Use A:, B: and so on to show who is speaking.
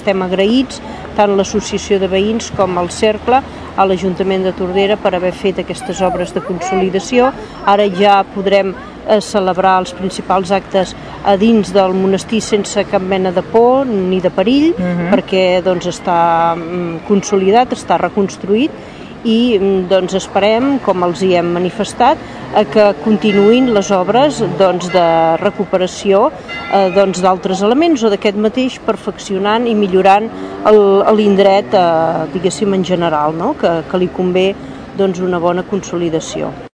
A: estem agraïts, tant l'associació de veïns com el Cercle, a l'Ajuntament de Tordera per haver fet aquestes obres de consolidació. Ara ja podrem celebrar els principals actes a dins del monestir sense cap mena de por ni de perill, perquè doncs, està consolidat, està reconstruït, i doncs, esperem, com els hi hem manifestat, que continuïn les obres doncs, de recuperació doncs, d'altres elements o d'aquest mateix, perfeccionant i millorant l'indret, diguéssim, en general, no? que li convé doncs, una bona consolidació.